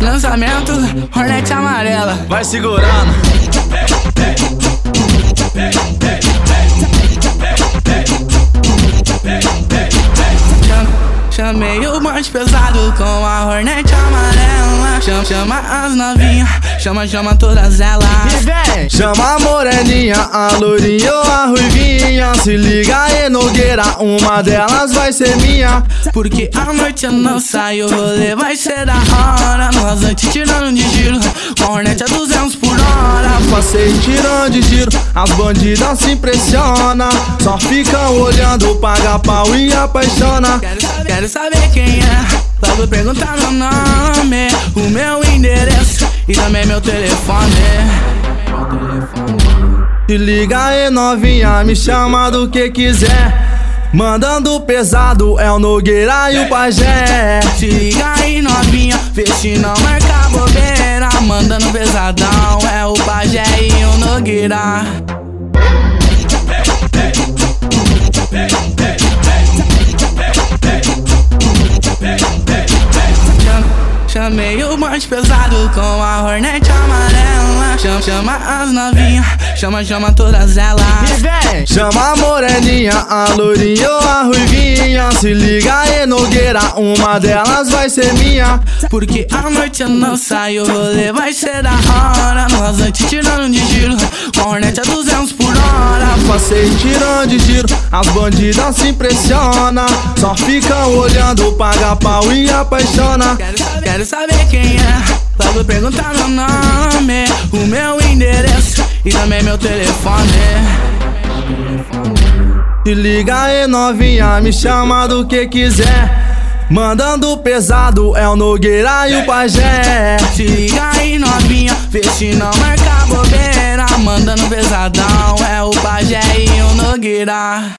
Lançamento, Hornet amarela. Vai segurando. Chamei o bonde pesado com a Hornet amarela. Chama as novinhas, chama todas elas. Chama a moreninha, a loirinha ou a ruivinha. Se liga aí, Nogueira, uma delas vai ser minha. Porque à noite eu não saio, o rolê vai ser da hora. Nós antes tirando de giro, com a Hornet a 200 por hora. Passei tirando de giro, as bandidas se impressionam. Só ficam olhando, paga pau e apaixona. Quero saber quem é, logo perguntar meu nome, o meu endereço e também meu telefone. Se liga aí, novinha, me chama do que quiser. Mandando pesado é o Nogueira e o Pajé. Se liga aí, novinha, vê se não marca bobeira. Mandando pesadão é o Pajé e o Nogueira. Chamei o bonde pesado com a Hornet amarela. Chama as novinhas, chama todas elas. Chama a moreninha, a loirinha ou a ruivinha. Se liga aí, Nogueira, uma delas vai ser minha. Porque à noite eu não saio, o rolê vai ser da hora. Nós antes tirando de giro, com a Hornet a 200 por hora. Passei tirando de giro, as bandidas se impressionam. Só ficam olhando, paga pau e apaixona. Quero saber quem é, logo perguntar meu nome, o meu endereço e também meu telefone. Se liga aí, novinha, me chama do que quiser. Mandando pesado é o Nogueira e o Pajé. Se liga aí, novinha, vê se não marca bobeira. Mandando pesadão é o Pajé e o Nogueira.